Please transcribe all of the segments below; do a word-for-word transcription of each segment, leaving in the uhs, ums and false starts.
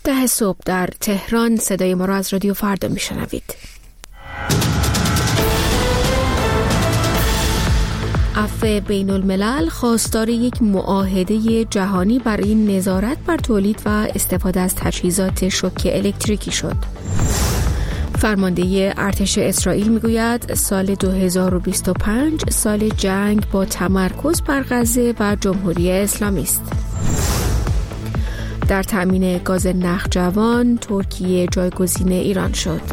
ده صبح در تهران. صدای ما را از رادیو فردا میشنوید. عفو بین الملل خواستار یک معاهده جهانی برای نظارت بر تولید و استفاده از تجهیزات شوک الکتریکی شد. فرمانده ارتش اسرائیل میگوید سال دو هزار و بیست و پنج سال جنگ با تمرکز بر غزه و جمهوری اسلامی است. در تامین گاز نخجوان ترکیه جایگزین ایران شد.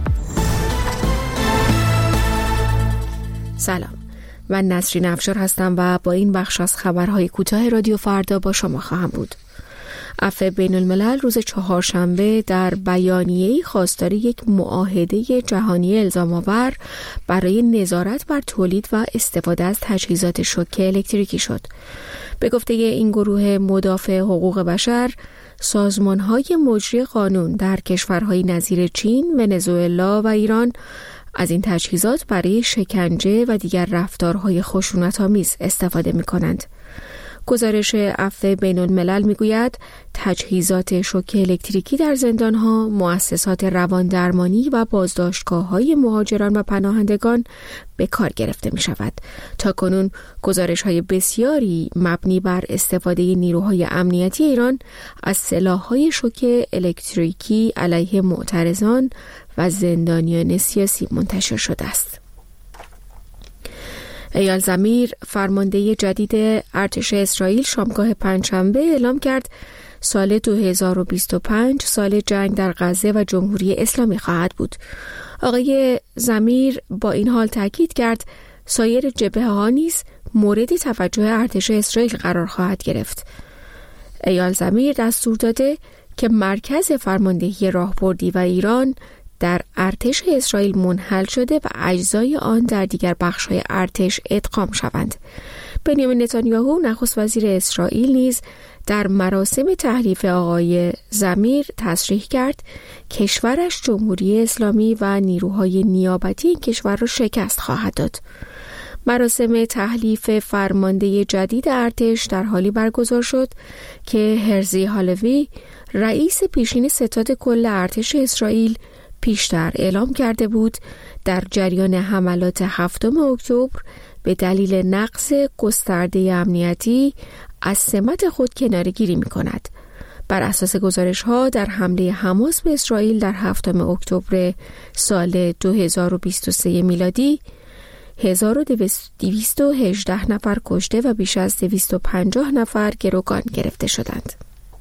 سلام، من نسرین افشار هستم و با این بخش از خبرهای کوتاه رادیو فردا با شما خواهم بود. عفو بین الملل روز چهارشنبه در بیانیه‌ای خواستار یک معاهده جهانی الزام‌آور برای نظارت بر تولید و استفاده از تجهیزات شوک الکتریکی شد. به گفته این گروه مدافع حقوق بشر، سازمان‌های مجری قانون در کشورهای نظیر چین، ونزوئلا و ایران از این تجهیزات برای شکنجه و دیگر رفتارهای خشونت‌آمیز استفاده می‌کنند. گزارش عفو بین الملل میگوید تجهیزات شوک الکتریکی در زندانها، مؤسسات روان درمانی و بازداشتگاه‌های مهاجران و پناهندگان به کار گرفته می شود. تا کنون گزارش‌های بسیاری مبنی بر استفاده نیروهای امنیتی ایران از سلاح‌های شوک الکتریکی علیه معترضان و زندانیان سیاسی منتشر شده است. ایال زمیر، فرمانده جدید ارتش اسرائیل، شامگاه پنجشنبه اعلام کرد سال دو هزار و بیست و پنج سال جنگ در غزه و جمهوری اسلامی خواهد بود. آقای زمیر با این حال تاکید کرد سایر جبهه‌ها نیز مورد توجه ارتش اسرائیل قرار خواهد گرفت. ایال زمیر دستور داده که مرکز فرماندهی راهبردی و ایران در ارتش اسرائیل منحل شده و اجزای آن در دیگر بخش‌های ارتش ادغام شوند. بنیامین نتانیاهو نخست وزیر اسرائیل نیز در مراسم تحلیف آقای زمیر تصریح کرد کشورش جمهوری اسلامی و نیروهای نیابتی این کشور را شکست خواهد داد. مراسم تحلیف فرمانده جدید ارتش در حالی برگزار شد که هرزی هالوی، رئیس پیشین ستاد کل ارتش اسرائیل، پیشتر اعلام کرده بود در جریان حملات هفتم اکتبر به دلیل نقض گسترده امنیتی از سمت خود کناره‌گیری می‌کند. بر اساس گزارش‌ها در حمله حماس به اسرائیل در هفتم اکتبر سال دو هزار و بیست و سه میلادی هزار و دویست و هجده نفر کشته و بیش از دویست و پنجاه نفر گروگان گرفته شدند.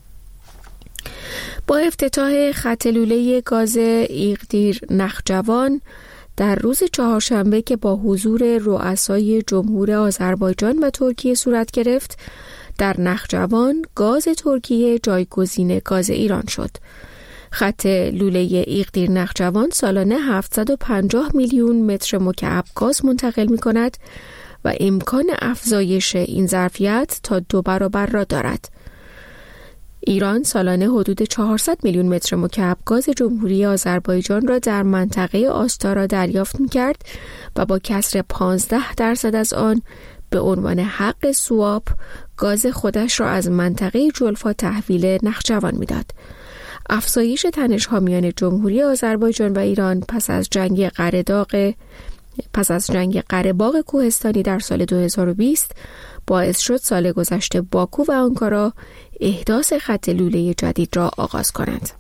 با افتتاح خط لوله گاز ایقدیر نخجوان در روز چهارشنبه که با حضور رؤسای جمهور آذربایجان و ترکیه صورت گرفت، در نخجوان گاز ترکیه جایگزین گاز ایران شد. خط لوله ایقدیر نخجوان سالانه هفتصد و پنجاه میلیون متر مکعب گاز منتقل می کند و امکان افزایش این ظرفیت تا دو برابر را دارد. ایران سالانه حدود چهارصد میلیون متر مکعب گاز جمهوری آذربایجان را در منطقه آستارا دریافت می‌کرد و با کسر پانزده درصد از آن به عنوان حق سواپ گاز خودش را از منطقه جولفا تحویل نخجوان می‌داد. افزایش تنش‌ها میان جمهوری آذربایجان و ایران پس از جنگ قره‌داغ پس از جنگ قره‌باغ کوهستانی در سال دو هزار و بیست باعث شد سال گذشته باکو و آنکارا احداث خط لوله جدید را آغاز کنند.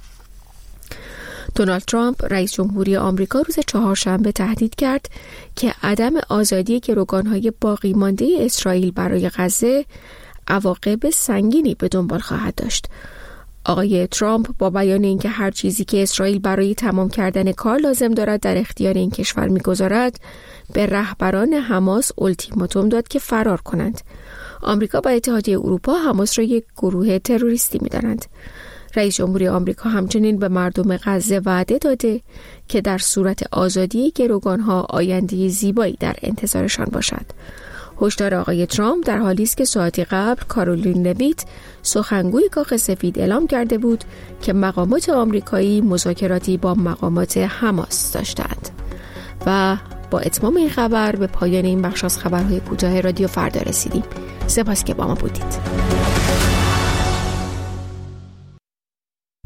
دونالد ترامپ رئیس جمهوری آمریکا روز چهارشنبه تهدید کرد که عدم آزادی گروگان‌های باقی مانده اسرائیل برای غزه عواقب سنگینی به دنبال خواهد داشت. آقای ترامپ با بیان اینکه هر چیزی که اسرائیل برای تمام کردن کار لازم دارد در اختیار این کشور می‌گذارد، به رهبران حماس التیماتوم داد که فرار کنند. آمریکا و اتحادیه اروپا حماس را یک گروه تروریستی می‌دانند. رئیس جمهوری آمریکا همچنین به مردم غزه وعده داده که در صورت آزادی گروگان‌ها آینده زیبایی در انتظارشان باشد. هشدار آقای ترامپ در حالی است که ساعتی قبل کارولین لویت، سخنگوی کاخ سفید، اعلام کرده بود که مقامات آمریکایی مذاکراتی با مقامات حماس داشتند. و با اتمام این خبر به پایان این بخش از خبرهای کوتاه رادیو فردا رسیدیم. سپاس که با ما بودید.